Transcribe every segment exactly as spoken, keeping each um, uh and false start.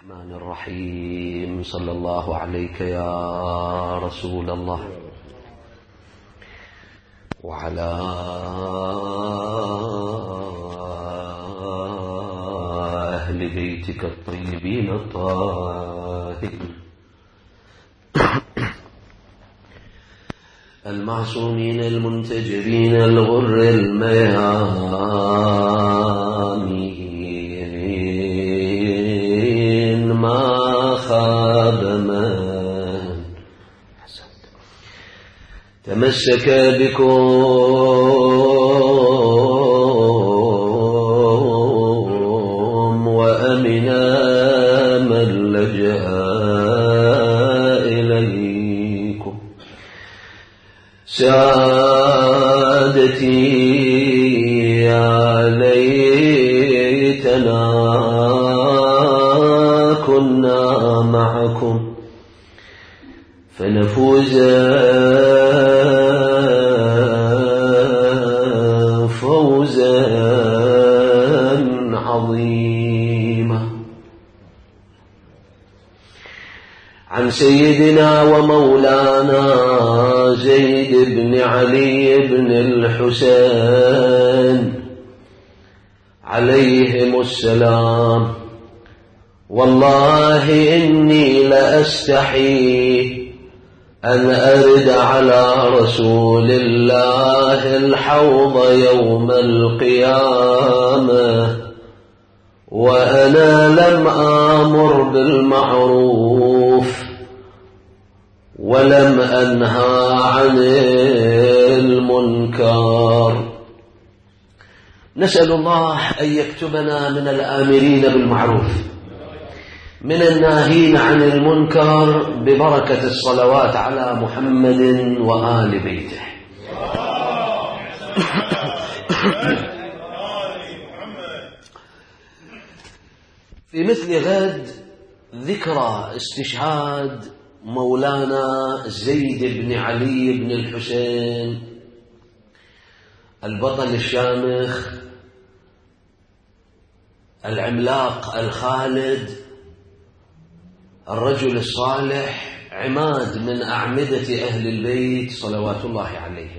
الرحمن الرحيم. صلى الله عليك يا رسول الله وعلى أهل بيتك الطيبين الطاهرين المعصومين المنتجبين الغر الميامين ما خاب من تمسك بكم وأمنا من لجأ إليكم. سعادتي يا ليتنا كنا معكم فنفوز فوزا عظيما. عن سيدنا ومولانا زيد بن علي بن الحسين عليهم السلام: والله إني لأستحي أن أرد على رسول الله الحوض يوم القيامة وأنا لم آمر بالمعروف ولم أنهى عن المنكر. نسأل الله أن يكتبنا من الآمرين بالمعروف من الناهين عن المنكر ببركة الصلوات على محمد وآل بيته. في مثل غد ذكرى استشهاد مولانا زيد بن علي بن الحسين البطل الشامخ العملاق الخالد الرجل الصالح عماد من أعمدة أهل البيت صلوات الله عليهم.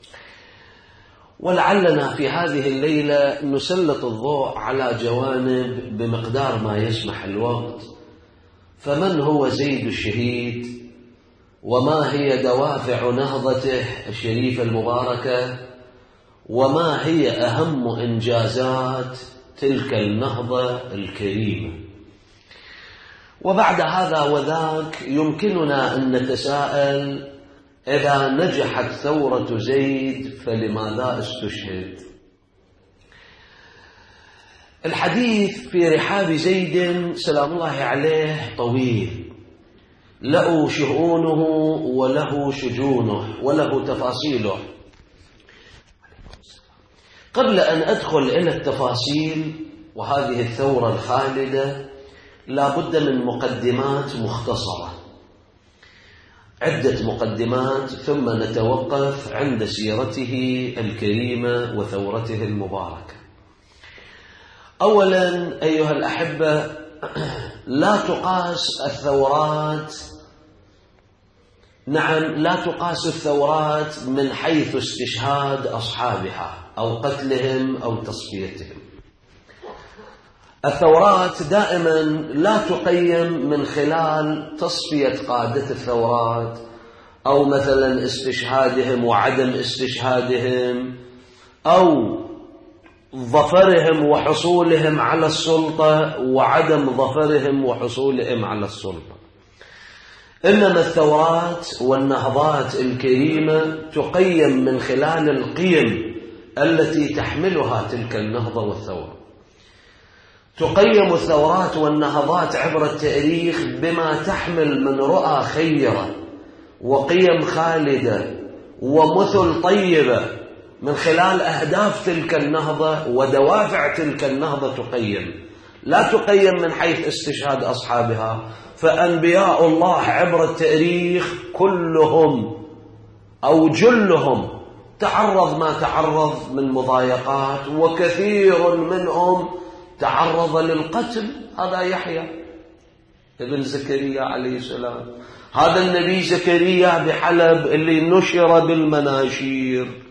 ولعلنا في هذه الليلة نسلط الضوء على جوانب بمقدار ما يسمح الوقت. فمن هو زيد الشهيد؟ وما هي دوافع نهضته الشريفة المباركة؟ وما هي أهم إنجازات تلك النهضة الكريمة؟ وبعد هذا وذاك يمكننا أن نتساءل: إذا نجحت ثورة زيد فلماذا استشهد؟ الحديث في رحاب زيد سلام الله عليه طويل، له شؤونه وله شجونه وله تفاصيله. قبل أن أدخل إلى التفاصيل وهذه الثورة الخالدة لا بد من مقدمات مختصرة، عدة مقدمات، ثم نتوقف عند سيرته الكريمة وثورته المباركة. أولا أيها الأحبة، لا تقاس الثورات نعم لا تقاس الثورات من حيث استشهاد أصحابها أو قتلهم أو تصفيتهم. الثورات دائما لا تقيم من خلال تصفية قادة الثورات أو مثلا استشهادهم وعدم استشهادهم أو ظفرهم وحصولهم على السلطة وعدم ظفرهم وحصولهم على السلطة. إنما الثورات والنهضات الكريمة تقيم من خلال القيم التي تحملها تلك النهضة والثورة. تقيم الثورات والنهضات عبر التاريخ بما تحمل من رؤى خيرة وقيم خالدة ومثل طيبة من خلال أهداف تلك النهضة ودوافع تلك النهضة. تقيم لا تقيم من حيث استشهاد أصحابها. فأنبياء الله عبر التاريخ كلهم أو جلهم تعرض ما تعرض من مضايقات، وكثير منهم تعرض للقتل. هذا يحيى ابن زكريا عليه السلام، هذا النبي زكريا بحلب اللي نشر بالمناشير،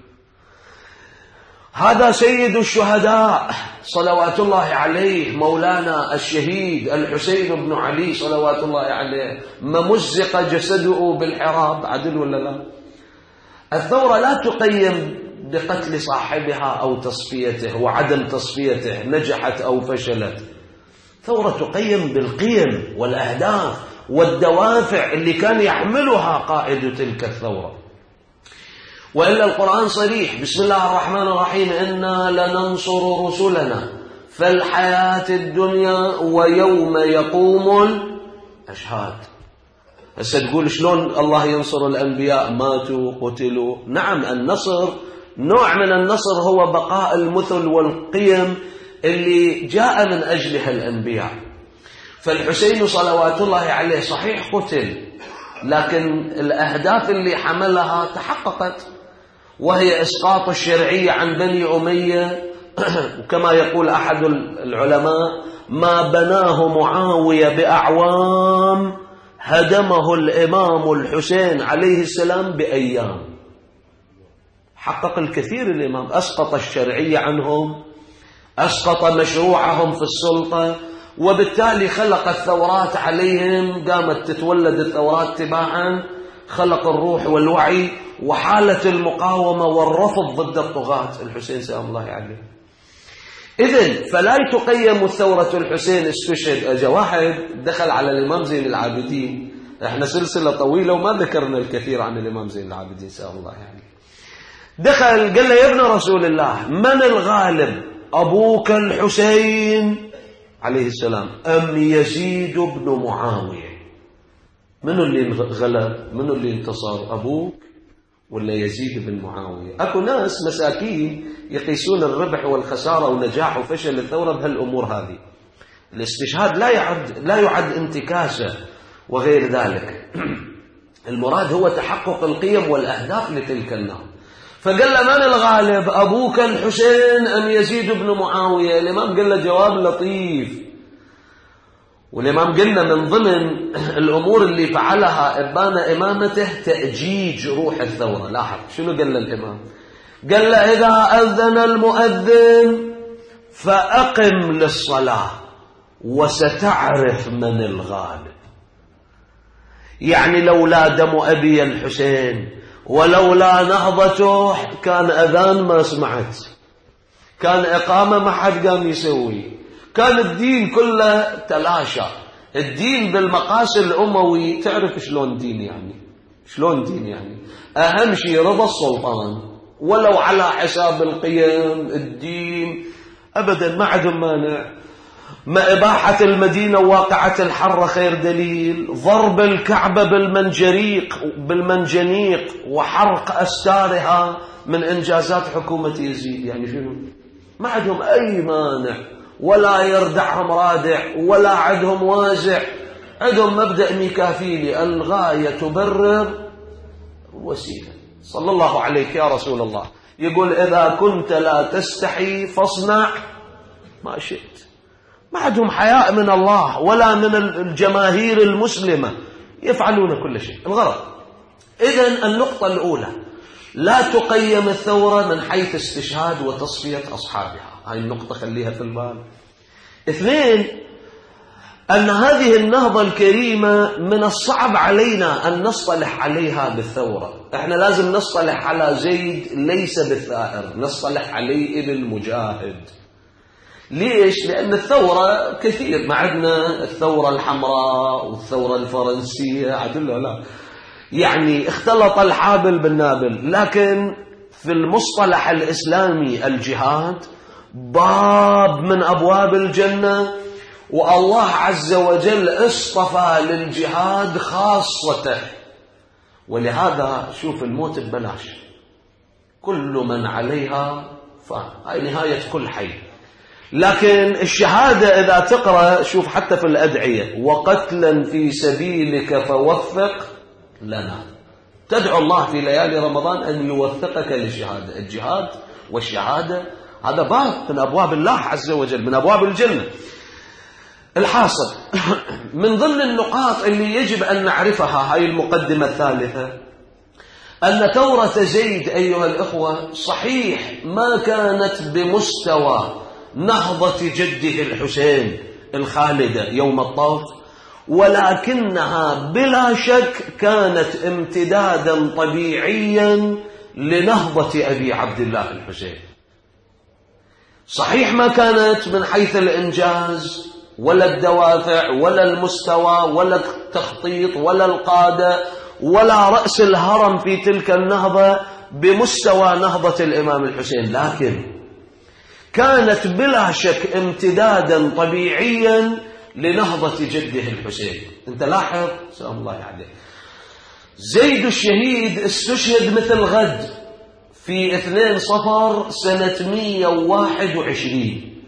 هذا سيد الشهداء صلوات الله عليه مولانا الشهيد الحسين بن علي صلوات الله عليه، ممزق جسده بالحراب. عدل ولا لا؟ الثورة لا تقيم بقتل صاحبها أو تصفيته وعدم تصفيته، نجحت أو فشلت. ثورة تقيم بالقيم والأهداف والدوافع اللي كان يحملها قائد تلك الثورة. وإلا القرآن صريح، بسم الله الرحمن الرحيم: إنا لننصر رسلنا في الحياة الدنيا ويوم يقوم الأشهاد. هسه تقول شلون الله ينصر الأنبياء؟ ماتوا قتلوا. نعم، النصر نوع من النصر هو بقاء المثل والقيم اللي جاء من أجلها الأنبياء. فالحسين صلوات الله عليه صحيح قتل، لكن الأهداف اللي حملها تحققت، وهي إسقاط الشرعية عن بني أمية. وكما يقول أحد العلماء: ما بناه معاوية بأعوام هدمه الإمام الحسين عليه السلام بأيام. حقق الكثير الإمام، أسقط الشرعية عنهم، أسقط مشروعهم في السلطة، وبالتالي خلق الثورات عليهم، قامت تتولد الثورات تباعا، خلق الروح والوعي وحالة المقاومة والرفض ضد الطغاة. الحسين سلام الله عليه. إذن فلا تقيم الثورة الحسين استشهد. أجا واحد دخل على الإمام زين العابدين، احنا سلسلة طويلة وما ذكرنا الكثير عن الإمام زين العابدين سلام الله عليه. دخل قال له: يا ابن رسول الله، من الغالب، أبوك الحسين عليه السلام أم يزيد بن معاوية؟ منو اللي غلب؟ منو اللي انتصر، أبوك ولا يزيد بن معاوية؟ أكو ناس مساكين يقيسون الربح والخسارة ونجاح وفشل الثورة بهالأمور هذه. الاستشهاد لا يعد لا يعد انتكاسة وغير ذلك. المراد هو تحقق القيم والأهداف لتلك النهضة. فقال له: من الغالب، أبوك الحسين أم يزيد بن معاوية؟ الإمام قال له جواب لطيف، والإمام قلنا من ضمن الأمور اللي فعلها إبان إمامته تأجيج روح الثورة. لاحظ شنو قال له الإمام؟ قال له: إذا أذن المؤذن فأقم للصلاة وستعرف من الغالب. يعني لولا دم أبي الحسين ولولا نهضته كان أذان ما سمعت، كان إقامة ما حد قام يسوي، كان الدين كله تلاشى. الدين بالمقاس الأموي تعرف شلون دين يعني، شلون دين يعني أهم شيء رضا السلطان، ولو على حساب القيم. الدين أبدا ما عندهم مانع. ما إباحة المدينة واقعة الحرة خير دليل، ضرب الكعبة بالمنجريق بالمنجنيق وحرق أستارها من إنجازات حكومة يزيد. يعني شنو؟ ما عندهم أي مانع، ولا يردعهم رادع، ولا عندهم وازع. عندهم مبدأ ميكافيلي: الغاية تبرر وسيلة. صلى الله عليك يا رسول الله. يقول: إذا كنت لا تستحي فاصنع ما شئت. ما عندهم حياء من الله ولا من الجماهير المسلمة، يفعلون كل شيء. الغرض إذن النقطة الأولى: لا تقيم الثورة من حيث استشهاد وتصفية أصحابها. هاي النقطة خليها في البال. اثنين: أن هذه النهضة الكريمة من الصعب علينا أن نصطلح عليها بالثورة. احنا لازم نصطلح على زيد ليس بالثائر، نصطلح عليه بالمجاهد. ليش؟ لأن الثورة كثير، ما عندنا الثورة الحمراء والثورة الفرنسية، عدل لا، يعني اختلط الحابل بالنابل. لكن في المصطلح الإسلامي الجهاد باب من أبواب الجنة، والله عز وجل اصطفى للجهاد خاصته. ولهذا شوف الموت ببلاش، كل من عليها فان، هاي نهاية كل حي. لكن الشهادة إذا تقرأ شوف حتى في الأدعية: وقتلا في سبيلك فوفق لنا. تدعو الله في ليالي رمضان أن يوفقك للشهادة. الجهاد والشهادة هذا باب من أبواب الله عز وجل، من أبواب الجنة. الحاصل من ضمن النقاط اللي يجب أن نعرفها، هاي المقدمة الثالثة، أن ثورة زيد أيها الإخوة صحيح ما كانت بمستوى نهضة جده الحسين الخالدة يوم الطوف، ولكنها بلا شك كانت امتدادا طبيعيا لنهضة أبي عبد الله الحسين. صحيح ما كانت من حيث الإنجاز ولا الدوافع ولا المستوى ولا التخطيط ولا القادة ولا رأس الهرم في تلك النهضة بمستوى نهضة الإمام الحسين، لكن كانت بلا شك امتدادا طبيعيا لنهضة جده الحسين. انت لاحظ سلام الله عليه، زيد الشهيد استشهد مثل غد في اثنين صفر سنة مئة وواحد وعشرين،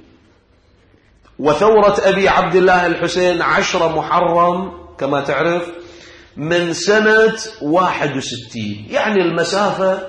وثورة أبي عبد الله الحسين عشرة محرم كما تعرف من سنة واحد وستين، يعني المسافة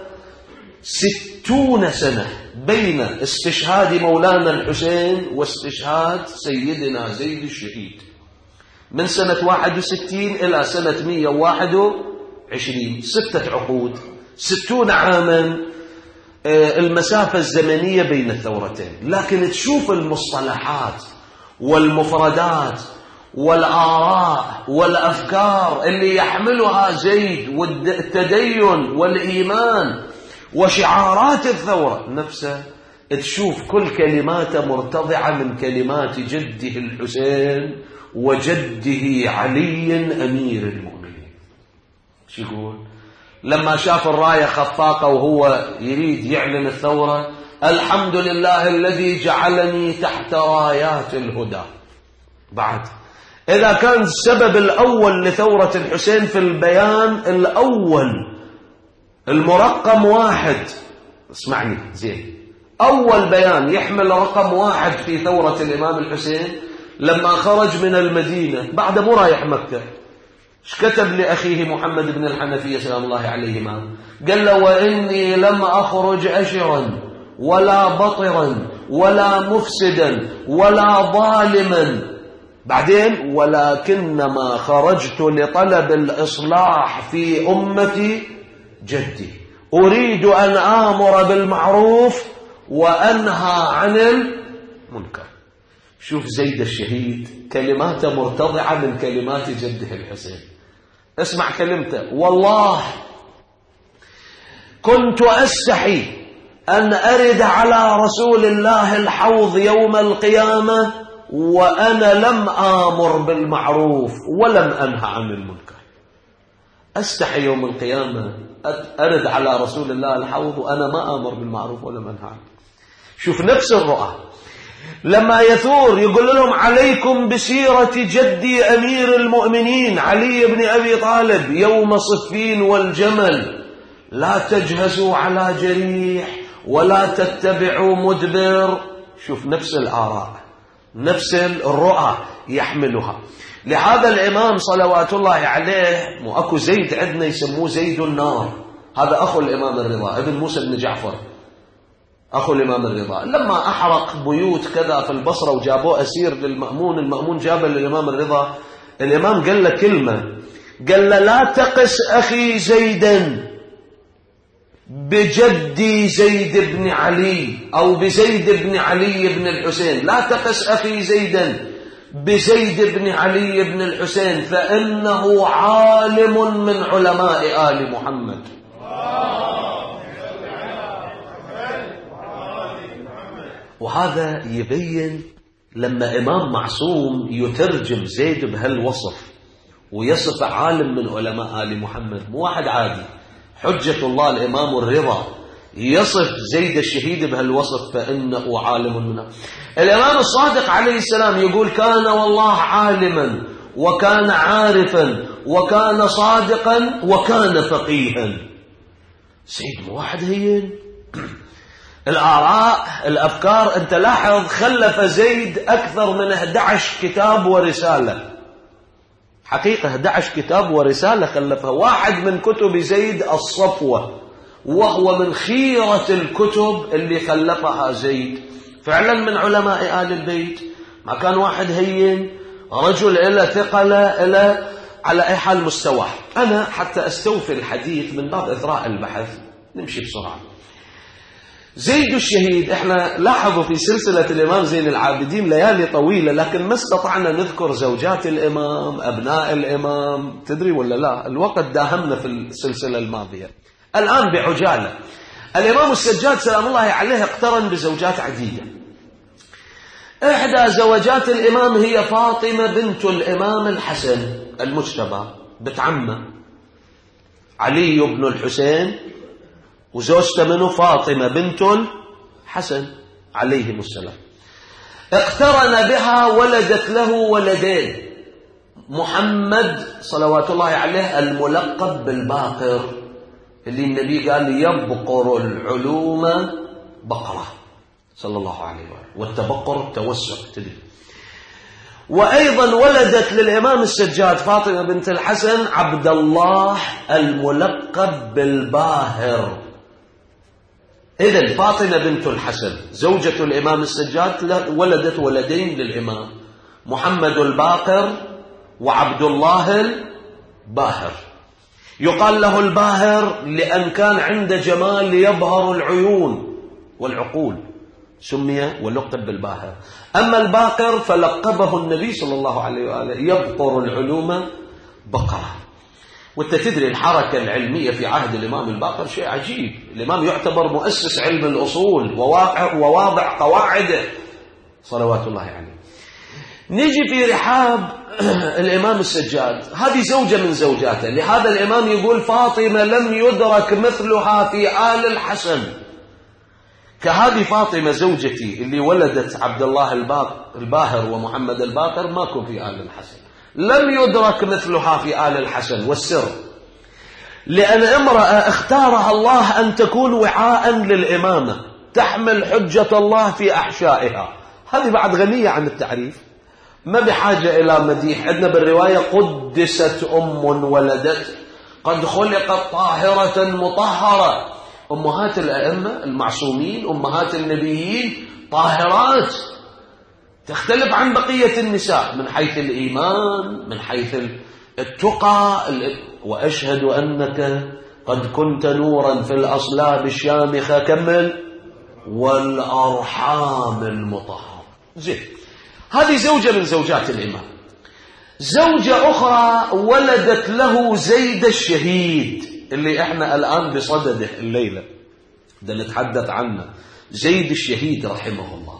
ستون سنة بين استشهاد مولانا الحسين واستشهاد سيدنا زيد الشهيد، من سنة واحد وستين إلى سنة مئة وواحد وعشرين، ستة عقود، ستون عاما المسافة الزمنية بين الثورتين. لكن تشوف المصطلحات والمفردات والآراء والأفكار اللي يحملها زيد والتدين والإيمان وشعارات الثورة نفسها، تشوف كل كلماته مرتضعة من كلمات جده الحسين وجده علي أمير المؤمنين. شو يقول لما شاف الراية خفاقة وهو يريد يعلن الثورة؟ الحمد لله الذي جعلني تحت رايات الهدى. بعد إذا كان السبب الأول لثورة الحسين في البيان الأول المرقم واحد، اسمعني زين، أول بيان يحمل رقم واحد في ثورة الإمام الحسين لما خرج من المدينة بعد مو رايح مكة، ايش كتب لأخيه محمد بن الحنفية سلام الله عليهما؟ قال له وإني لم أخرج أشرا ولا بطرا ولا مفسدا ولا ظالما، بعدين ولكنما خرجت لطلب الإصلاح في أمتي جدي، أريد أن آمر بالمعروف وأنهى عن المنكر. شوف زيد الشهيد كلماته مرتضعة من كلمات جده الحسين. اسمع كلمته: والله كنت أستحي أن أرد على رسول الله الحوض يوم القيامة وأنا لم آمر بالمعروف ولم أنهى عن المنكر. أستحي يوم القيامة أرد على رسول الله الحوض وأنا ما آمر بالمعروف ولم أنهى عنه. شوف نفس الرؤى لما يثور يقول لهم عليكم بسيرة جدي أمير المؤمنين علي بن أبي طالب يوم صفين والجمل، لا تجهزوا على جريح ولا تتبعوا مدبر. شوف نفس الآراء نفس الرؤى يحملها. لهذا الإمام صلوات الله عليه، مو أكو زيد عندنا يسموه زيد النار، هذا أخو الإمام الرضا ابن موسى بن جعفر، أخو الإمام الرضا، لما أحرق بيوت كذا في البصرة وجابوه أسير للمأمون، المأمون جابه للإمام الرضا، الإمام قال له كلمة، قال له لا تقس أخي زيدا بجدي زيد بن علي أو بزيد بن علي بن الحسين، لا تقس أخي زيدا بزيد بن علي بن الحسين فإنه عالم من علماء آل محمد. وهذا يبين لما إمام معصوم يترجم زيد بهالوصف ويصف عالم من علماء آل محمد، مو واحد عادي، حجة الله الإمام الرضا يصف زيد الشهيد بهالوصف فإنه عالم منه. الإمام الصادق عليه السلام يقول كان والله عالما وكان عارفا وكان صادقا وكان فقيها. سيد مو واحد هين. الآراء الأفكار، أنت لاحظ خلف زيد أكثر من أحد عشر كتاب ورسالة، حقيقة أحد عشر كتاب ورسالة خلفها. واحد من كتب زيد الصفوة، وهو من خيرة الكتب اللي خلفها زيد، فعلا من علماء آل البيت، ما كان واحد هين، رجل إلى ثقله إلى على أي حال مستواه. أنا حتى أستوفي الحديث من باب إثراء البحث نمشي بسرعة. زيد الشهيد، احنا لاحظوا في سلسلة الإمام زين العابدين ليالي طويلة، لكن ما استطعنا نذكر زوجات الإمام، أبناء الإمام، تدري ولا لا؟ الوقت داهمنا في السلسلة الماضية. الآن بعجالة، الإمام السجاد سلام الله عليه اقترن بزوجات عديدة. إحدى زوجات الإمام هي فاطمة بنت الإمام الحسن المجتبى، بنت عمه علي بن الحسين، وزوجته منه فاطمة بنت الحسن عليهم السلام. اقترن بها، ولدت له ولدين، محمد صلوات الله عليه الملقب بالباقر، اللي النبي قال يبقر العلوم بقرة صلى الله عليه وسلم، والتبقر التوسع تدري. وأيضا ولدت للإمام السجاد فاطمة بنت الحسن عبد الله الملقب بالباهر. إذن فاطمة بنت الحسن زوجة الإمام السجاد ولدت ولدين للإمام، محمد الباقر وعبد الله الباهر. يقال له الباهر لأن كان عنده جمال يبهر العيون والعقول، سمي ولقب بالباهر. أما الباقر فلقبه النبي صلى الله عليه وآله يبقر العلوم بقرة. وانت تدري الحركة العلمية في عهد الإمام الباقر شيء عجيب. الإمام يعتبر مؤسس علم الأصول وواضع قواعده صلوات الله عليه. نيجي في رحاب الإمام السجاد، هذه زوجة من زوجاته، لهذا الإمام يقول فاطمة لم يدرك مثلها في آل الحسن. كهذه فاطمة زوجتي اللي ولدت عبد الله الباهر ومحمد الباقر ماكو في آل الحسن، لم يدرك مثلها في آل الحسن. والسر لأن امرأة اختارها الله أن تكون وعاء للإمامة، تحمل حجة الله في أحشائها. هذه بعد غنية عن التعريف، ما بحاجة إلى مديح. عندنا بالرواية قدست أم ولدت قد خلقت طاهرة مطهرة. أمهات الأئمة المعصومين، أمهات النبيين طاهرات، تختلف عن بقية النساء من حيث الإيمان، من حيث التقى. وأشهد أنك قد كنت نورا في الأصلاب الشامخة، كمل، والأرحام المطهرة. زين، هذه زوجة من زوجات الإمام. زوجة أخرى ولدت له زيد الشهيد اللي احنا الآن بصدده الليلة بدنا نتحدث عنه، زيد الشهيد رحمه الله.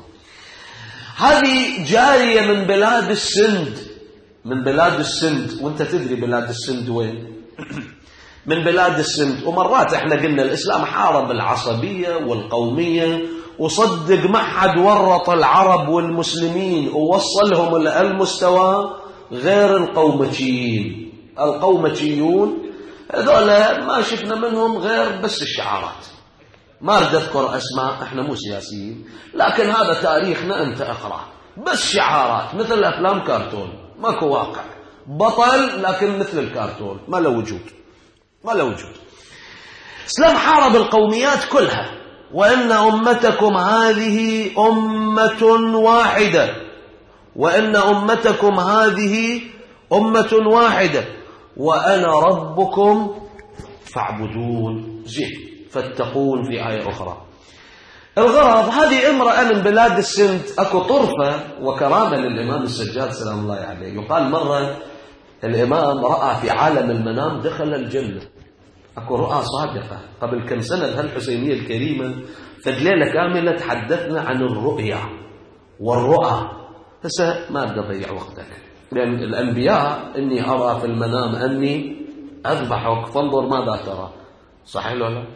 هذه جارية من بلاد السند، من بلاد السند. وانت تدري بلاد السند وين؟ من بلاد السند. ومرات احنا قلنا الإسلام حارب العصبية والقومية، وصدق ما حد ورط العرب والمسلمين ووصلهم للمستوى غير القومتيين. القومتيون هذولا ما شفنا منهم غير بس الشعارات. ما أريد أذكر أسماء، احنا مو سياسيين، لكن هذا تاريخنا، أنت أقرأ، بس شعارات مثل أفلام كارتون، ماكو واقع، بطل لكن مثل الكارتون، ما له وجود، ما له وجود. الإسلام حارب القوميات كلها، وإن أمتكم هذه أمة واحدة، وإن أمتكم هذه أمة واحدة وأنا ربكم فاعبدون. زين، فاتقون في آية أخرى. الغرض هذه امرأة من بلاد السند. أكو طرفة وكرامة للإمام السجاد سلام الله عليه. يقال مرة الإمام رأى في عالم المنام دخل الجنة. أكو رؤى صادقة. قبل كم سنة هالحسينية الكريمة في الليلة كاملة تحدثنا عن الرؤيا والرؤى. هسه ما بدي أضيع وقتك، لأن الأنبياء إني أرى في المنام أني أذبحك فانظر ماذا ترى، صحيح ولا؟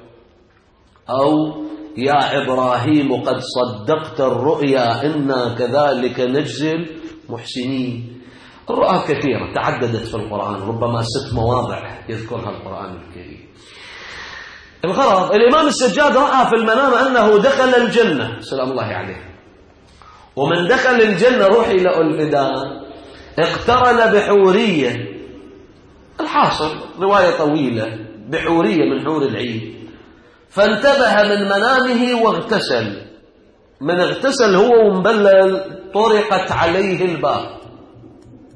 أو يا إبراهيم قد صدقت الرؤيا إنا كذلك نجزي المحسنين. الرؤى كثيرة تعددت في القرآن، ربما ست مواضع يذكرها القرآن الكريم. الغرض الإمام السجاد رأى في المنام أنه دخل الجنة سلام الله عليه. ومن دخل الجنة روحي له الفداء اقترن بحورية. الحاصل رواية طويلة، بحورية من حور العين. فانتبه من منامه واغتسل. من اغتسل هو ومبلل طرقت عليه الباب.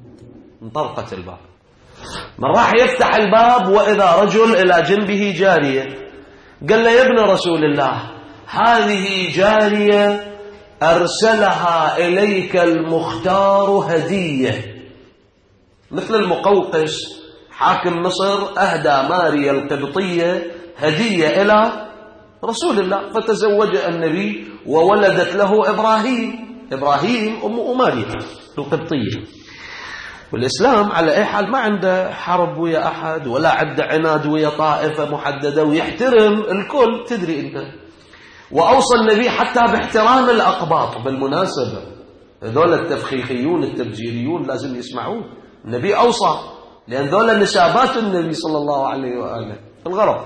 انطرقت الباب. من راح يفتح الباب وإذا رجل إلى جنبه جارية، قال له يا ابن رسول الله هذه جارية أرسلها إليك المختار هدية، مثل المقوقس حاكم مصر أهدى ماريا القبطية هدية إلى رسول الله، فتزوج النبي وولدت له إبراهيم، إبراهيم أم ماريا القبطية. والإسلام على أي حال ما عنده حرب ويا أحد ولا عنده عناد ويا طائفة محددة، ويحترم الكل. تدري أنت، وأوصى النبي حتى باحترام الأقباط. بالمناسبة هذول التفخيخيون التفجيريون لازم يسمعون، النبي أوصى، لأن ذول نسابات النبي صلى الله عليه وآله. الغرض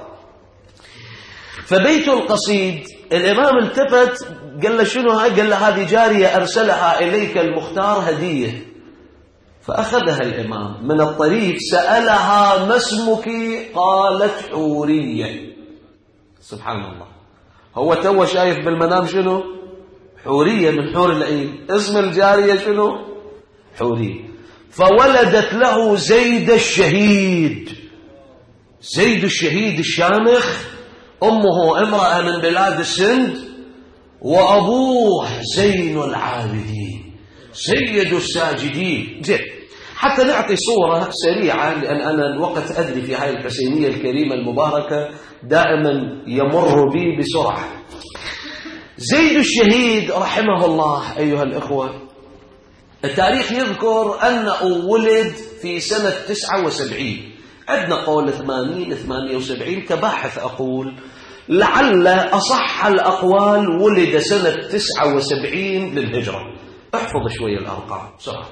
فبيت القصيد، الإمام التفت قال له شنو هاي؟ قال له هذه جارية أرسلها إليك المختار هدية. فأخذها الإمام من الطريق، سألها ما اسمك؟ قالت حورية. سبحان الله، هو تو شايف بالمنام شنو؟ حورية من حور العين. اسم الجارية شنو؟ حورية. فولدت له زيد الشهيد، زيد الشهيد الشامخ، أمه امرأة من بلاد السند، وأبوه زين العابدين سيد الساجدين. زين، حتى نعطي صورة سريعة، لأن أنا الوقت أدري في هاي الحسينية الكريمة المباركة دائما يمر بي بسرعة. زيد الشهيد رحمه الله أيها الإخوة، التاريخ يذكر أنه ولد في سنة تسعة وسبعين، عندنا قول ثمانين ثمانية وسبعين، كباحث أقول لعل أصح الأقوال ولد سنة تسعة وسبعين للهجرة. احفظ شوية الأرقام بسرعة.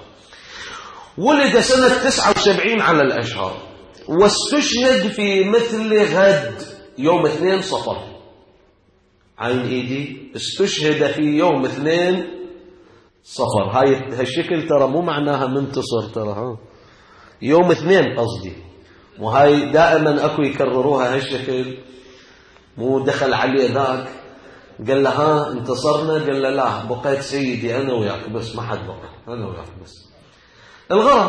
ولد سنة تسعة وسبعين على الأشهر، واستشهد في مثل غد يوم اثنين صفر. عين ايدي، استشهد في يوم اثنين صفر. هاي هالشكل ترى مو معناها منتصر، ترى ها يوم اثنين قصدي، وهاي دائما اكو يكرروها هالشكل. مو دخل عليه ذاك قال له ها انتصرنا، قال له لا بقيت سيدي انا وياك بس، ما حد بقى، انا وياك بس. الغرض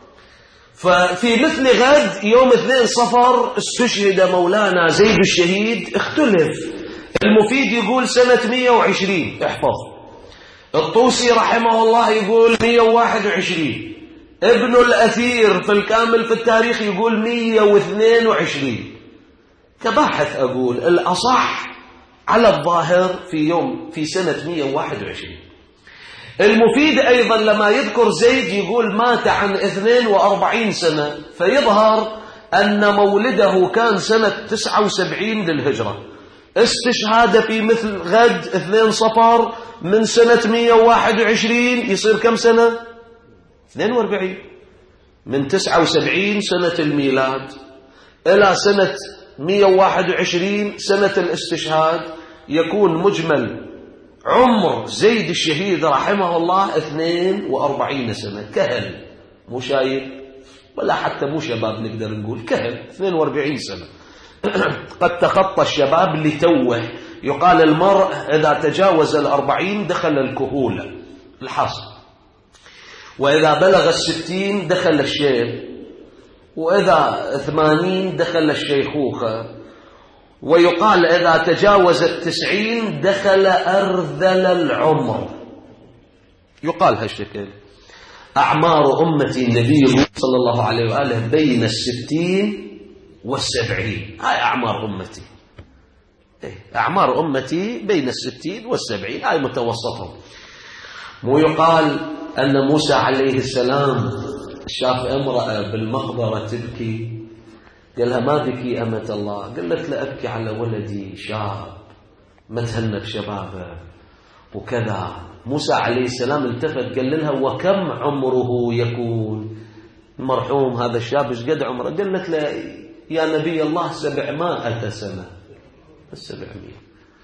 ففي مثل غد يوم اثنين صفر استشهد مولانا زيد الشهيد. اختلف، المفيد يقول سنة مئة وعشرين، احفظ. الطوسي رحمه الله يقول مئة وواحد وعشرين. ابن الأثير في الكامل في التاريخ يقول مئة واثنين وعشرين. كباحث أقول الأصح على الظاهر في يوم في سنة مئة وواحد وعشرين. المفيد أيضا لما يذكر زيد يقول مات عن اثنين وأربعين سنة، فيظهر أن مولده كان سنة تسعة وسبعين للهجرة. استشهاد في مثل غد اثنين صفر من سنة مئة وواحد وعشرين، يصير كم سنة؟ اثنين وأربعين. من تسعة وسبعين سنة الميلاد إلى سنة مئة وواحد وعشرين سنة الاستشهاد، يكون مجمل عمر زيد الشهيد رحمه الله اثنين وأربعين سنة. كهل، مو شايب ولا حتى مو شباب، نقدر نقول كهل، اثنين وأربعين سنة. قد تخطى الشباب لتوه. يقال المرء إذا تجاوز الأربعين دخل الكهولة الحصر، وإذا بلغ الستين دخل الشيب، وإذا ثمانين دخل الشيخوخة، ويقال إذا تجاوز التسعين دخل أرذل العمر. يقال هالشكل. أعمار أمتي النبي صلى الله عليه وآله بين الستين والسبعين، هاي أعمار أمتي. أعمار أمتي بين الستين والسبعين، هاي متوسطهم. مو يقال أن موسى عليه السلام شاف امرأة بالمقبرة تبكي، قال لها ما بكي أمة الله؟ قالت له أبكي على ولدي شاب ما تهنى بشبابه وكذا. موسى عليه السلام التفت قال لها وكم عمره يكون المرحوم هذا الشاب؟ ايش قد عمره؟ قالت له يا نبي الله سبعمائة سنة. السبعمائة.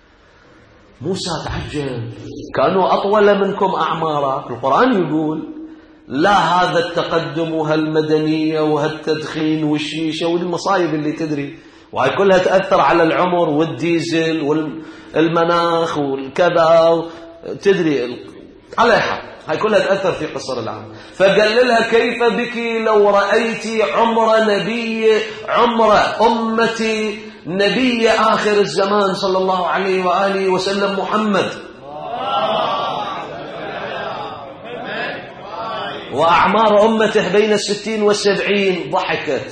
موسى تعجب، كانوا أطول منكم أعمارا. القرآن يقول لا هذا التقدم وهالمدنية وهالتدخين والشيشة والمصايب اللي تدري، وهي كلها تأثر على العمر والديزل والمناخ والكذا، تدري على حال. هاي كلها تأثر في قصر العام. فقال لها كيف بك لو رأيت عمر نبي عمر أمة نبي آخر الزمان صلى الله عليه وآله وسلم محمد وأعمار أمته بين الستين والسبعين. ضحكت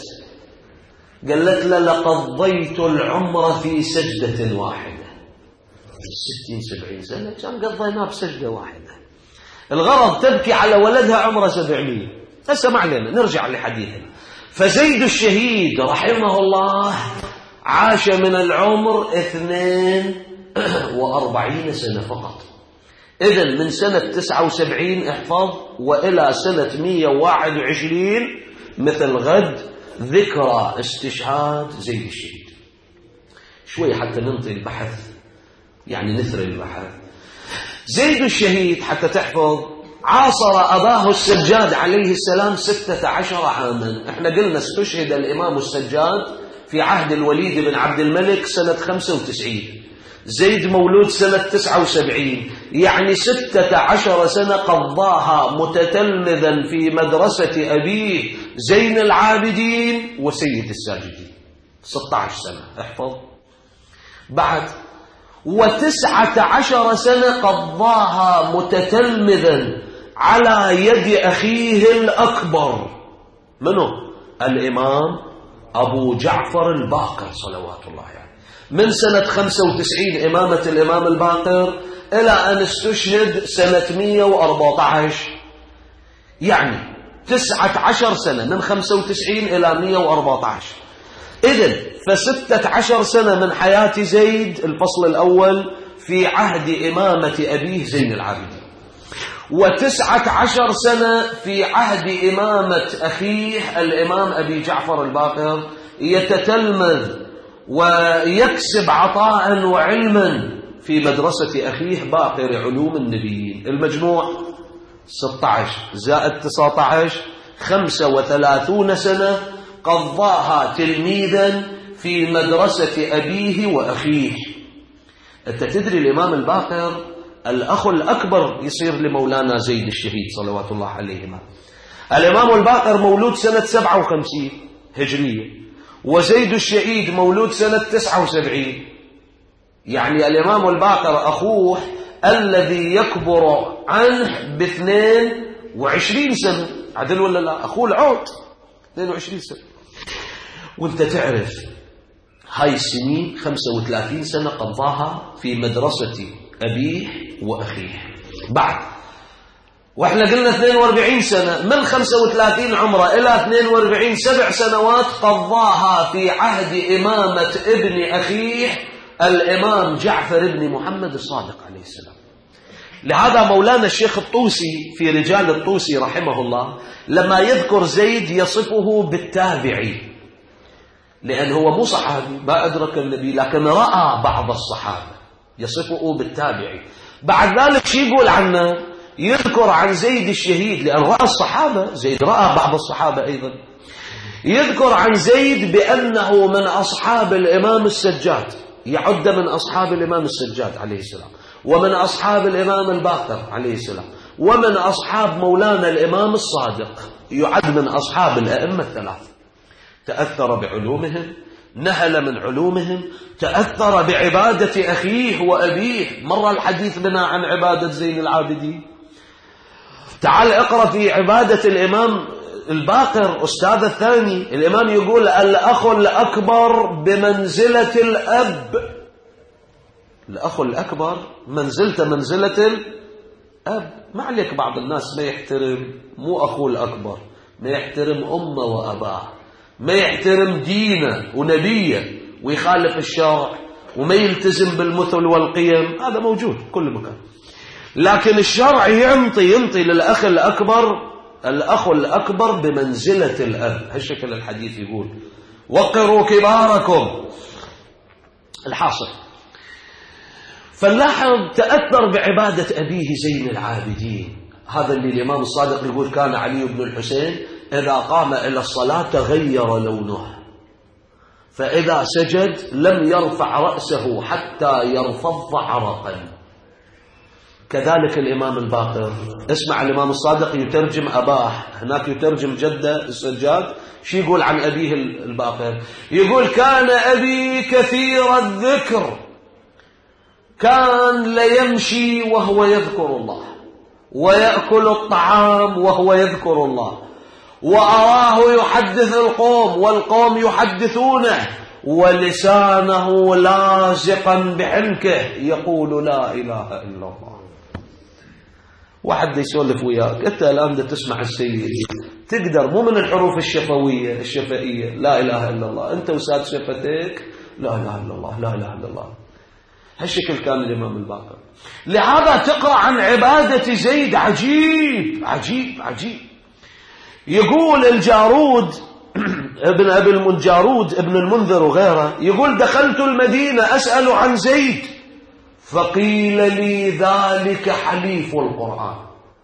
قالت له لقضيت العمر في سجدة واحدة. ستين سبعين سنة كان قضيناه بسجدة واحدة. الغرض تبكي على ولدها عمره سبعمية. هسه ما علينا، نرجع لحديثنا. فزيد الشهيد رحمه الله عاش من العمر اثنين وأربعين سنة فقط. إذن من سنة تسعة وسبعين احفظ وإلى سنة مية وواحد وعشرين مثل غد ذكرى استشهاد زيد الشهيد. شوي حتى ننطي البحث، يعني نثري البحث. زيد الشهيد حتى تحفظ عاصر أباه السجاد عليه السلام ستة عشر عاما. احنا قلنا استشهد الإمام السجاد في عهد الوليد بن عبد الملك سنة خمسة وتسعين، زيد مولود سنة تسعة وسبعين، يعني ستة عشر سنة قضاها متتلمذا في مدرسة أبيه زين العابدين وسيد الساجدين. ستة عشر سنة احفظ. بعد وتسعة عشر سنة قضاها متتلمذا على يد أخيه الأكبر. منه؟ الإمام أبو جعفر الباقر صلوات الله عليه، يعني من سنة خمسة وتسعين إمامة الإمام الباقر إلى أن استشهد سنة مية وأربعة عشر، يعني تسعة عشر سنة من خمسة وتسعين إلى مية وأربعة عشر. إذن فستة عشر سنة من حياة زيد الفصل الأول في عهد إمامة أبيه زين العابدين، وتسعة عشر سنة في عهد إمامة أخيه الإمام أبي جعفر الباقر يتتلمذ ويكسب عطاء وعلما في مدرسة أخيه باقر علوم النبيين. المجموع ستة عشر زائد تسعة عشر خمسة وثلاثون سنة قضاها تلميذا في مدرسة أبيه وأخيه. أنت تدري الإمام الباقر الأخ الأكبر يصير لمولانا زيد الشهيد صلوات الله عليهما. الإمام الباقر مولود سنة سبعة وخمسين هجرية، وزيد الشهيد مولود سنة تسعة وسبعين، يعني الإمام الباقر أخوه الذي يكبر عنه باثنين وعشرين سنة. عدل ولا لا؟ أخوه العود اثنين وعشرين سنة. وانت تعرف هاي السنين خمسة وثلاثين سنة قضاها في مدرسة أبيه وأخيه. بعد وإحنا قلنا اثنين وأربعين سنة، من خمسة وثلاثين عمره إلى اثنين وأربعين سبع سنوات قضاها في عهد إمامة ابن أخيه الإمام جعفر بن محمد الصادق عليه السلام. لهذا مولانا الشيخ الطوسي في رجال الطوسي رحمه الله لما يذكر زيد يصفه بالتابعي، لأن هو مو صحابي ما أدرك النبي لكن رأى بعض الصحابة، يصفه بالتابعي. بعد ذلك شو يقول عنه؟ يذكر عن زيد الشهيد لأن رأى الصحابة، زيد رأى بعض الصحابة أيضا. يذكر عن زيد بأنه من أصحاب الإمام السجاد، يعد من أصحاب الإمام السجاد عليه السلام، ومن أصحاب الإمام الباقر عليه السلام، ومن أصحاب مولانا الإمام الصادق، يعد من أصحاب الأئمة الثلاث. تأثر بعلومهم، نهل من علومهم، تأثر بعبادة أخيه وأبيه. مر الحديث بنا عن عبادة زين العابدين. تعال اقرأ في عبادة الإمام الباقر أستاذ الثاني. الإمام يقول الأخ الأكبر بمنزلة الأب. الأخ الأكبر منزلته منزلة الأب. ما عليك بعض الناس ما يحترم مو أخوه الأكبر، ما يحترم أمه وأباه، ما يحترم دينه ونبيه ويخالف الشرع وما يلتزم بالمثل والقيم. هذا موجود كل مكان. لكن الشرع ينطي ينطي للأخ الأكبر، الأخ الأكبر بمنزلة الأب. هالشكل الحديث يقول وقروا كباركم. الحاصل فنلاحظ تأثر بعبادة أبيه زين العابدين. هذا اللي الإمام الصادق يقول كان علي بن الحسين إذا قام إلى الصلاة تغير لونه، فإذا سجد لم يرفع رأسه حتى يرفض عرقا. كذلك الإمام الباقر. اسمع الإمام الصادق يترجم أباه، هناك يترجم جده السجاد، شو يقول عن أبيه الباقر؟ يقول: كان أبي كثير الذكر، كان ليمشي وهو يذكر الله، ويأكل الطعام وهو يذكر الله، وأراه يحدث القوم والقوم يحدثونه، ولسانه لازقا بحنكه يقول لا إله إلا الله. واحد يسولف وياك، أنت الآن تسمع السيد، تقدر مو من الحروف الشفوية الشفائية لا إله إلا الله، أنت وساد شفتك لا إله إلا الله لا إله إلا الله. هالشكل كان الإمام الباقر. لهذا تقرأ عن عبادة زيد، عجيب عجيب عجيب. يقول الجارود ابن أبي الجارود ابن المنذر وغيره، يقول: دخلت المدينة أسأل عن زيد، فقيل لي ذلك حليف القرآن.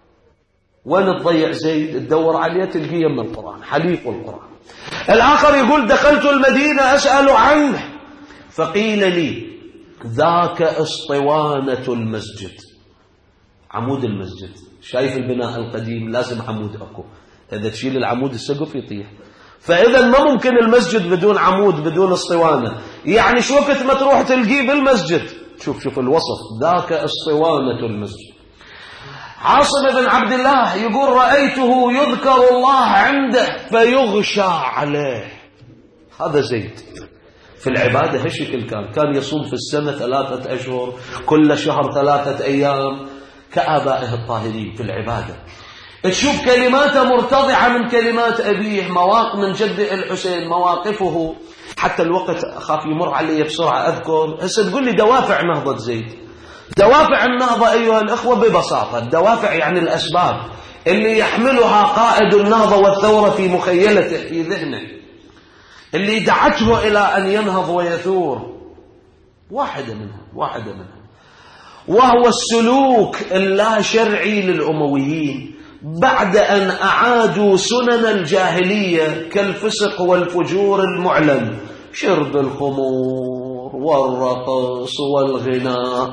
وين تضيع زيد؟ تدور عليه تلقيه من القرآن، حليف القرآن. الآخر يقول: دخلت المدينة أسأل عنه، فقيل لي ذاك اسطوانة المسجد، عمود المسجد. شايف البناء القديم لازم عمود أكو، إذا تشيل العمود السقف يطيح، فإذا ما ممكن المسجد بدون عمود بدون اسطوانة. يعني شو وقت ما تروح تلقيه بالمسجد، شوف شوف الوصف، ذاك اسطوانة المسجد. عاصم بن عبد الله يقول: رأيته يذكر الله عنده فيغشى عليه. هذا زيد في العبادة هالشكل كان كان يصوم في السنة ثلاثة أشهر، كل شهر ثلاثة أيام، كآبائه الطاهرين في العبادة. تشوف كلماته مرتضعة من كلمات أبيه، مواقف من جد الحسين، مواقفه. حتى الوقت أخاف يمر علي بسرعة أذكر. هسه تقول لي دوافع نهضة زيد. دوافع النهضة أيها الأخوة ببساطة، الدوافع يعني الأسباب اللي يحملها قائد النهضة والثورة في مخيلته في ذهنه، اللي دعته إلى أن ينهض ويثور. واحدة منها واحدة منها وهو السلوك اللا شرعي للأمويين بعد أن أعادوا سنن الجاهلية كالفسق والفجور المعلن، شرب الخمور والرقص والغناء.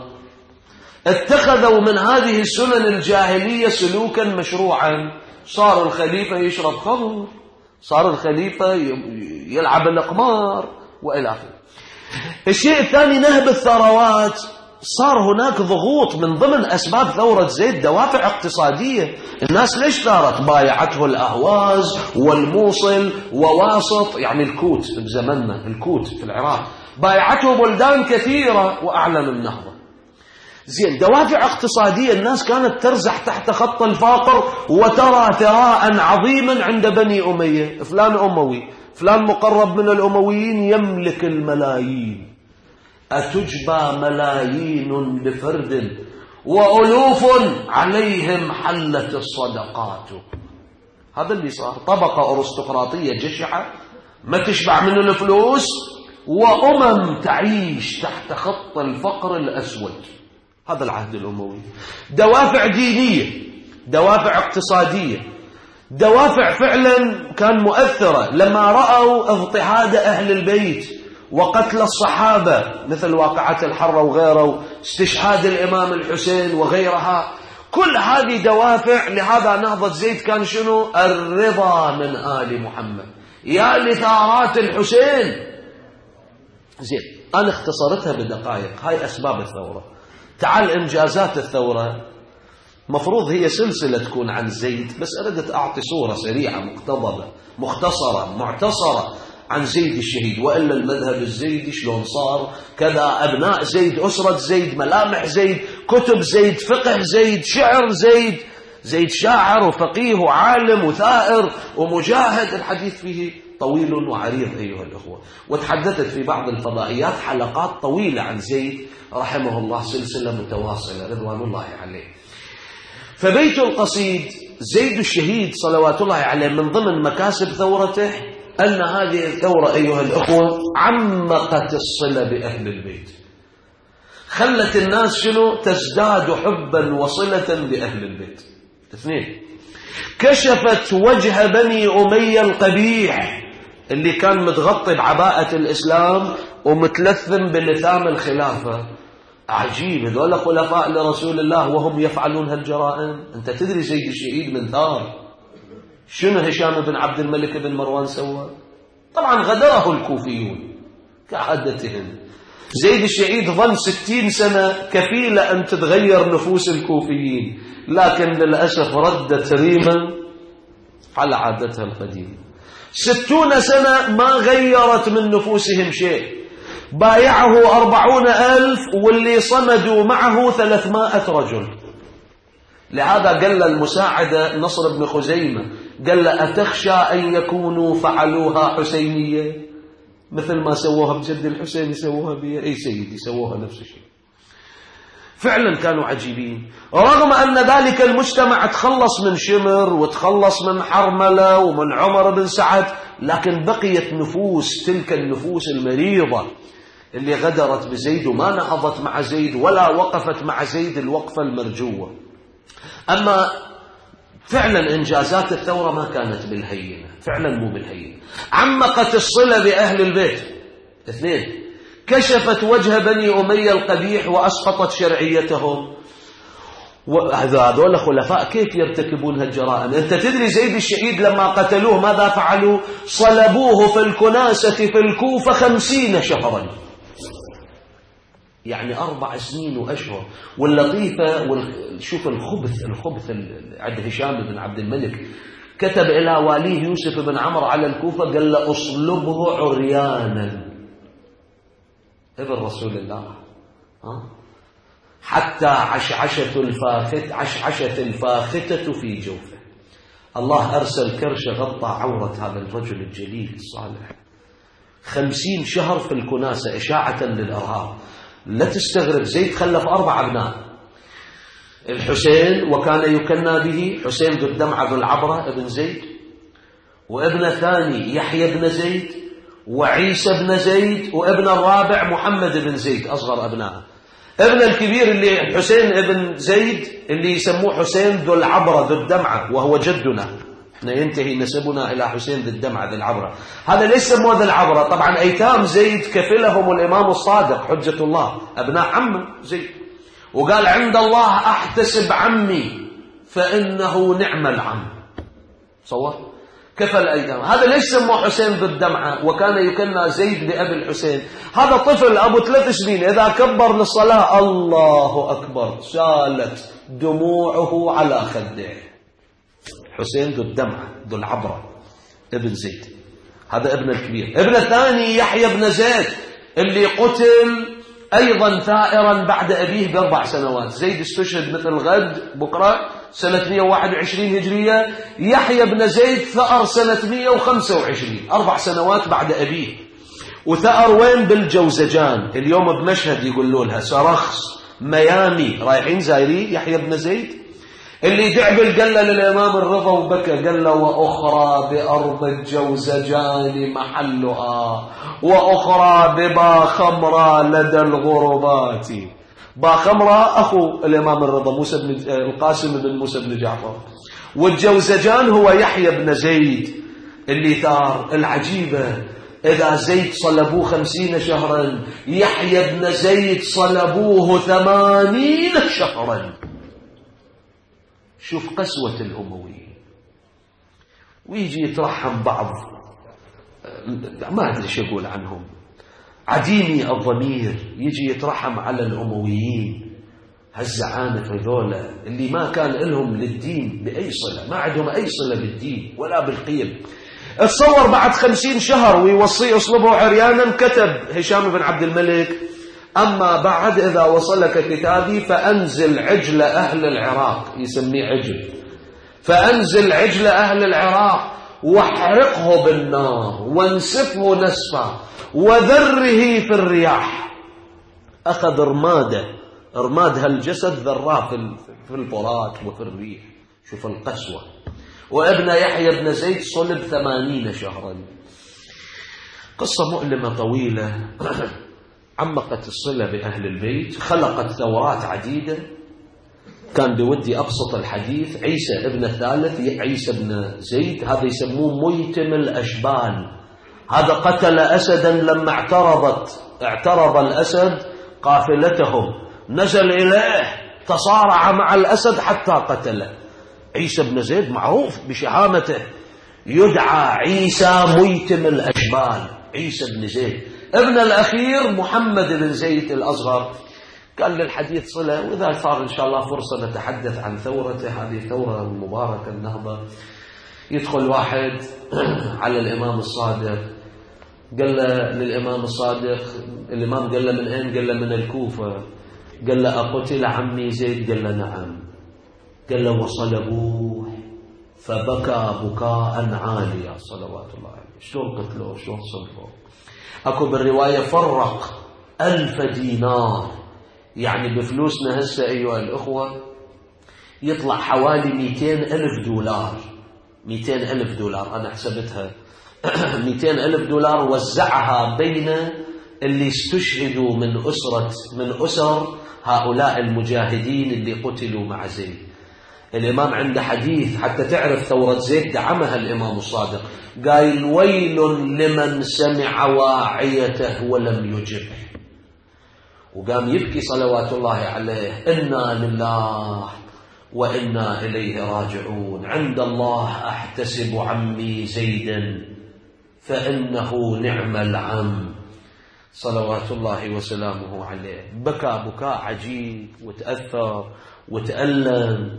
اتخذوا من هذه السنن الجاهلية سلوكا مشروعا. صار الخليفة يشرب خمر، صار الخليفة يلعب الأقمار وإلى آخره. الشيء الثاني نهب الثروات. صار هناك ضغوط من ضمن أسباب ثورة زيد دوافع اقتصادية. الناس ليش ثارت؟ بايعته الأهواز والموصل وواسط، يعني الكوت بزمننا، الكوت في العراق، بايعته بلدان كثيرة وأعلن النهضة. زين، دوافع اقتصادية. الناس كانت ترزح تحت خط الفقر وترى ثراء عظيما عند بني أمية، فلان أموي، فلان مقرب من الأمويين يملك الملايين، أتجبى ملايين لفرد وألوف عليهم حلت الصدقات. هذا اللي صار، طبقة أرستقراطية جشعة ما تشبع من الفلوس، وأمم تعيش تحت خط الفقر الأسود. هذا العهد الأموي. دوافع دينية، دوافع اقتصادية، دوافع فعلا كان مؤثرة. لما رأوا اضطهاد أهل البيت وقتل الصحابة مثل واقعة الحرة وغيره، استشهاد الإمام الحسين وغيرها، كل هذه دوافع. لهذا نهضة زيد كان شنو؟ الرضا من آل محمد، يا لثارات الحسين. زين، أنا اختصرتها بدقائق. هاي أسباب الثورة. تعال إنجازات الثورة. مفروض هي سلسلة تكون عن زيد، بس أردت أعطي صورة سريعة مقتضبة مختصرة معتصرة عن زيد الشهيد، وإلا المذهب الزيدي شلون صار كذا، أبناء زيد، أسرة زيد، ملامح زيد، كتب زيد، فقه زيد، شعر زيد. زيد شاعر وفقيه وعالم وثائر ومجاهد. الحديث فيه طويل وعريض أيها الأخوة، وتحدثت في بعض الفضائيات حلقات طويلة عن زيد رحمه الله، سلسلة متواصلة رضوان الله عليه. فبيت القصيد زيد الشهيد صلوات الله عليه من ضمن مكاسب ثورته أن هذه الثورة أيها الأخوة عمقت الصلة بأهل البيت، خلت الناس شنو؟ تزداد حبا وصلة بأهل البيت. اثنين، كشفت وجه بني أمية القبيح اللي كان متغطي بعباءة الإسلام ومتلثم بلثام الخلافة. عجيب، هذول خلفاء لرسول الله وهم يفعلون هالجرائم. أنت تدري زيد الشهيد من ثار شنو هشام بن عبد الملك بن مروان سوى؟ طبعا غدره الكوفيون كعادتهم. زيد الشهيد ظل ستين سنة كفيلة أن تتغير نفوس الكوفيين، لكن للأسف ردت ريما على عادتها القديمة. ستون سنة ما غيرت من نفوسهم شيء. بايعه أربعون ألف واللي صمدوا معه ثلاثمائة رجل. لهذا قال المساعدة نصر بن خزيمة، قال له أتخشى أن يكونوا فعلوها حسينية مثل ما سووها بجد الحسين يسووها بي؟ أي سيدي سووها نفس الشيء. فعلا كانوا عجيبين، رغم أن ذلك المجتمع تخلص من شمر وتخلص من حرملة ومن عمر بن سعد، لكن بقيت نفوس، تلك النفوس المريضة اللي غدرت بزيد وما نهضت مع زيد ولا وقفت مع زيد الوقفة المرجوة. أما فعلا إنجازات الثورة ما كانت بالهينة، فعلا مو بالهينة. عمقت الصلة بأهل البيت. اثنين، كشفت وجه بني أمية القبيح وأسقطت شرعيتهم. هذول خلفاء كيف يرتكبون هالجرائم؟ أنت تدري زيد الشهيد لما قتلوه ماذا فعلوا؟ صلبوه في الكناسة في الكوفة خمسين شهرا، يعني أربع سنين وأشهر. واللطيفة شوف الخبث الخبث عند هشام بن عبد الملك، كتب إلى واليه يوسف بن عمرو على الكوفة قال له أصلبه عريانا، ابن رسول الله، ها؟ حتى عشعشة الفاخت عشعشة الفاختة في جوفه. الله أرسل كرش غطى عورة هذا الرجل الجليل الصالح. خمسين شهر في الكناسة إشاعة للإرهاب. لا تستغرب، زيد خلف أربع أبناء: الحسين وكان يكنى به حسين ذو الدمعة ذو العبرة ابن زيد، وابن ثاني يحيى بن زيد، وعيسى بن زيد، وابن الرابع محمد بن زيد أصغر أبنائه. ابن الكبير اللي حسين ابن زيد اللي يسموه حسين ذو العبرة ذو الدمعة، وهو جدنا، احنا ينتهي نسبنا إلى حسين ذو الدمعة ذو العبرة. هذا ليس سموه ذو العبرة، طبعا أيتام زيد كفلهم الإمام الصادق حجة الله أبناء عم زيد، وقال عند الله أحتسب عمي فإنه نعم العم. صور كفل الأيتام. هذا ليش سموه حسين ذو الدمعة وكان يكنى زيد بأبي الحسين؟ هذا طفل أبو ثلاث سنين إذا كبر للصلاة الله أكبر سالت دموعه على خده. حسين ذو الدمعة ذو العبرة ابن زيد، هذا ابن الكبير. ابن الثاني يحيى بن زيد اللي قتل أيضا ثائرا بعد أبيه بأربع سنوات. زيد استشهد مثل غد بكرة سنة مئة وواحد وعشرين هجرية، يحيى بن زيد ثأر سنة مئة وخمسة وعشرين، أربع سنوات بعد أبيه. وثأر وين؟ بالجوزجان، اليوم بمشهد يقولوا لها سرخس ميامي، رايحين زايرين يحيى بن زيد. اللي دعبل قال له للإمام الرضا وبكى، قال له وأخرى بأرض الجوزجان محلها، وأخرى ببا خمرة لدى الغربات. با خمرة أخو الإمام الرضا موسى بن القاسم بن موسى بن جعفر، والجوزجان هو يحيى بن زيد اللي ثار. العجيبة إذا زيد صلبوه خمسين شهرا، يحيى بن زيد صلبوه ثمانين شهرا. شوف قسوة الأمويين. ويجي يترحم بعض ما أدري شو أقول عنهم، عديمي الضمير، يجي يترحم على الأمويين هالزعانف هذولا اللي ما كان لهم للدين بأي صلة، ما عندهم أي صلة بالدين ولا بالقيم. اتصور بعد خمسين شهر ويوصي أصلبه عريانا، كتب هشام بن عبد الملك: أما بعد إذا وصلك كتابي فأنزل عجل أهل العراق، يسميه عجل، فأنزل عجل أهل العراق واحرقه بالنار وانسفه نسفا وذره في الرياح. أخذ رماده، رماد هالجسد ذراه في الفرات وفي الريح. شوف القسوة. وابن يحيى بن زيد صلب ثمانين شهرا. قصة مؤلمة طويلة عمقت الصلة بأهل البيت، خلقت ثورات عديدة. كان بودي أبسط الحديث. عيسى ابن الثالث عيسى بن زيد، هذا يسموه ميتم الأشبال. هذا قتل أسدا لما اعترضت اعترض الأسد قافلتهم نزل إليه تصارع مع الأسد حتى قتله. عيسى بن زيد معروف بشهامته، يدعى عيسى ميتم الأشبال. عيسى بن زيد ابن الأخير محمد بن زيد الأصغر. قال للحديث صلة، وإذا صار إن شاء الله فرصة نتحدث عن ثورته، هذه الثورة المباركة النهضة. يدخل واحد على الإمام الصادق، قال له للإمام الصادق، الإمام قال له من أين؟ قال له من الكوفة. قال له أقتل عمي زيد؟ قال له نعم. قال له وصلبوه فبكى بكاء عاليا صلوات الله عليه. شلون قتلوه؟ شلون صلبوه؟ أكو بالرواية فرق ألف دينار، يعني بفلوسنا هسه أيها الأخوة يطلع حوالي مئتين ألف دولار. مئتين ألف دولار أنا حسبتها. مئتين ألف دولار وزعها بين اللي استشهدوا من أسرة من أسر هؤلاء المجاهدين اللي قتلوا مع زيد. الإمام عنده حديث حتى تعرف ثورة زيد دعمها الإمام الصادق، قال ويل لمن سمع واعيته ولم يجب. وقام يبكي صلوات الله عليه، إنا لله وإنا إليه راجعون، عند الله أحتسب عمي زيدا فإنه نعم العم صلوات الله وسلامه عليه. بكى بكاء عجيب وتأثر وتألم،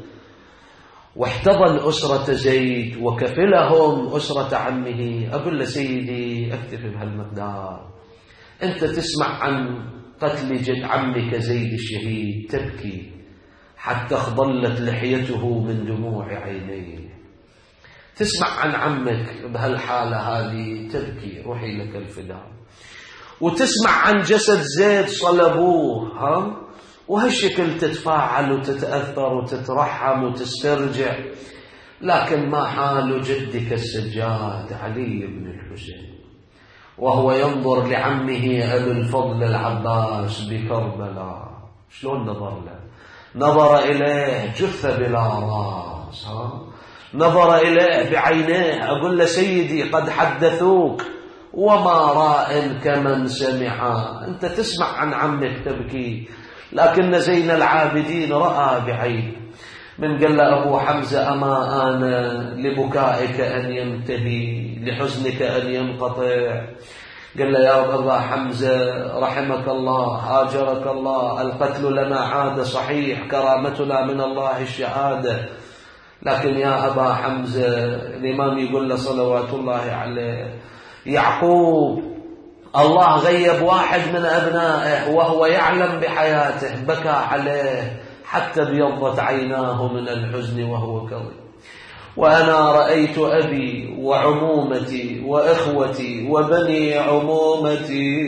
واحتضن أسرة زيد وكفلهم أسرة عمه. أقول له سيدي أكتفي بهالمقدار، أنت تسمع عن قتل جد عمك زيد الشهيد تبكي حتى اخضلت لحيته من دموع عينيه، تسمع عن عمك بهالحالة هذه تبكي، روحي لك الفداء. وتسمع عن جسد زيد صلبوه، ها، وهالشكل تتفاعل وتتأثر وتترحم وتسترجع. لكن ما حال جدك السجاد علي بن الحسين وهو ينظر لعمه أبي الفضل العباس بكربلاء؟ شلون نظر له؟ نظر إليه جثة بلا راس، ها؟ نظر إليه بعينيه. أقول له سيدي قد حدثوك وما راء كمن سمع. أنت تسمع عن عمك تبكي، لكن زين العابدين رأى بعين. من قال له أبو حمزة أما أنا لبكائك أن ينتهي لحزنك أن ينقطع؟ قال له يا أبا حمزة رحمك الله هاجرك الله، القتل لنا عادة صحيح، كرامتنا من الله الشهادة، لكن يا أبا حمزة الإمام يقول له صلوات الله عليه يعقوب الله غيب واحد من أبنائه وهو يعلم بحياته، بكى عليه حتى بيضت عيناه من الحزن وهو كظيم. وأنا رأيت أبي وعمومتي وإخوتي وبني عمومتي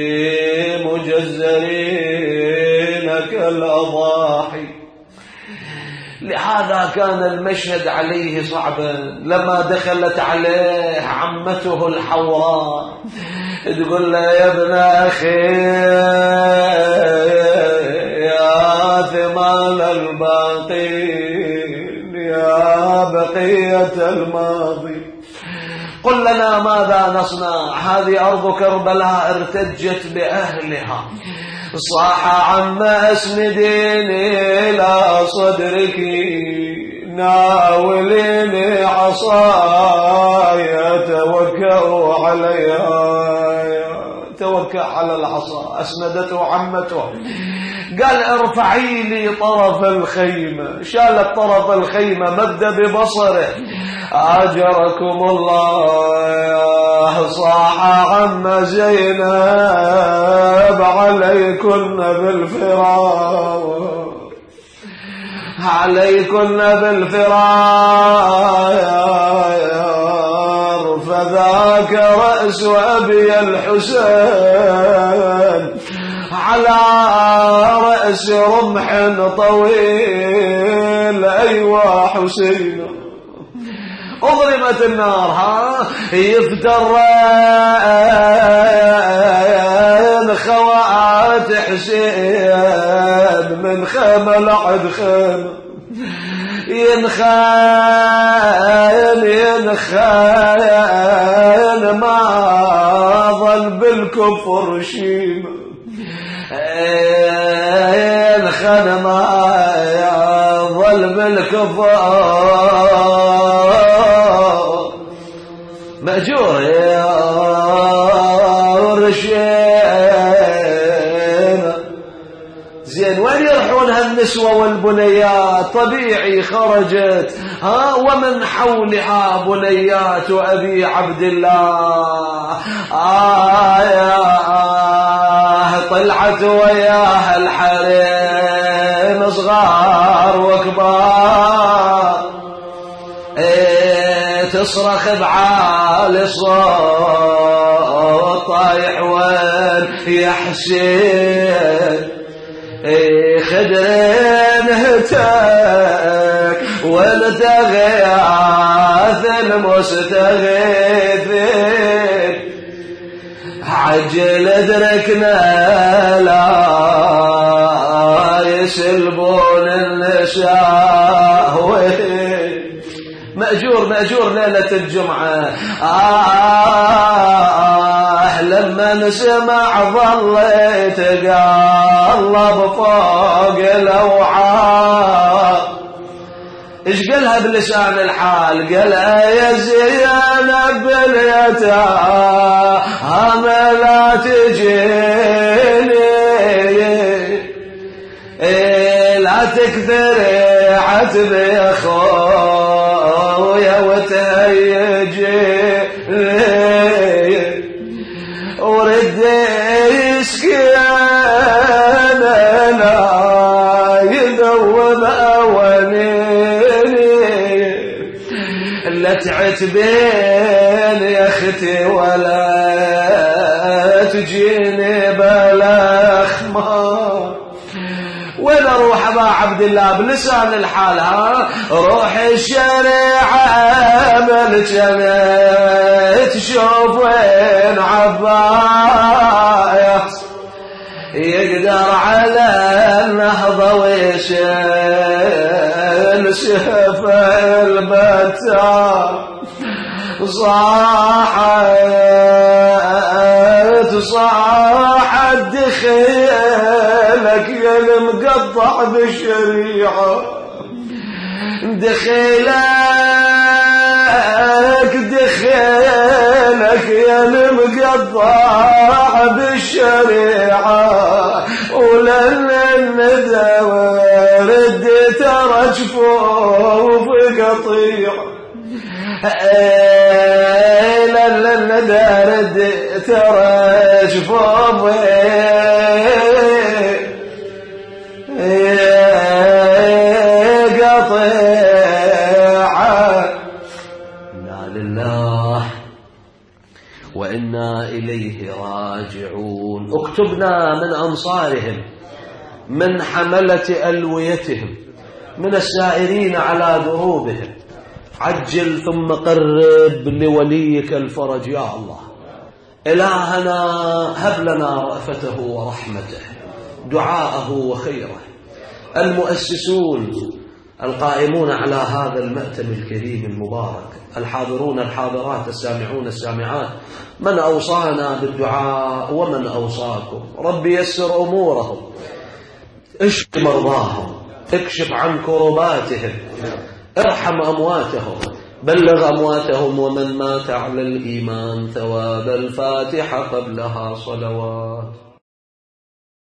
مجزرين كالأضاحي. لهذا كان المشهد عليه صعبا. لما دخلت عليه عمته الحوراء تقول له يا ابن أخي يا ثمان الباقين يا بقية الماضي قل لنا ماذا نصنع، هذه أرض كربلاء ارتجت بأهلها. صاح عم أسنديني إلى صدرك ناوليني عصاي توكأوا عليها، توكأ على العصا. أسندته عمته، قال ارفعي لي طرف الخيمة. شالت طرف الخيمة مد ببصره، أجركم الله صاح عم زينب عليكن بالفرار عليكن بالفرار فذاك رأس أبي الحسين على رأس رمح طويل. أيوا حسين أضرمت النار، ها يفترين خوات حسين من خيمة لعد خيمة، ينخاين ينخاين ما ظل بالكفر شيمة. وانا ما يظل بالكفار مأجور يا ورشينا. زين وين يروحون هالنسوة والبنيات؟ طبيعي خرجت ها ومن حولها بنيات أبي عبد الله. آه يا آه طلعت وياها الحريم صغار وكبار ايه تصرخ بعالي الصوت طايح وين يا حسين ايه خدرين هتاك ولد غياث المستغيثين عجل ادركنا لا يسلبون النساء. مأجور مأجور ليلة الجمعة. آه لما نسمع ظليت قلب فوق الأوعار. إيش قالها بلسان الحال؟ قالها يا زينب باليتامى لا تجيني لا تكثري عتبي يا خويا وتهيجي وردي يسكن لا يذوب أوليني لا تعتبين يا اختي ولا تجيني بلا خمار. وين اروح ابا عبد الله بلسان الحال؟ ها روح الشريعه ملجمت شوف وين عباية يقدر على النهضه ويشيل سيف البتار. صاحت صاحت دخيلك يا المقطع بالشريعة دخيلك دخيلك يا المقطع بالشريعة ولن الندى ورد ترى جفوف قطيع لا لا لا دارد ترى جفوف قطيعة. إنا لله وإنا إليه راجعون. اكتبنا من أنصارهم من حملة ألويتهم من السائرين على دروبهم عجل ثم قرب لوليك الفرج يا الله. إلهنا هب لنا رأفته ورحمته دعاءه وخيره. المؤسسون القائمون على هذا المأتم الكريم المبارك الحاضرون الحاضرات السامعون السامعات من أوصانا بالدعاء ومن أوصاكم ربي يسر أمورهم اشف مرضاهم اكشف عن كرباتهم ارحم أمواتهم بلغ أمواتهم ومن مات على الإيمان ثواب الفاتحة قبلها صلوات.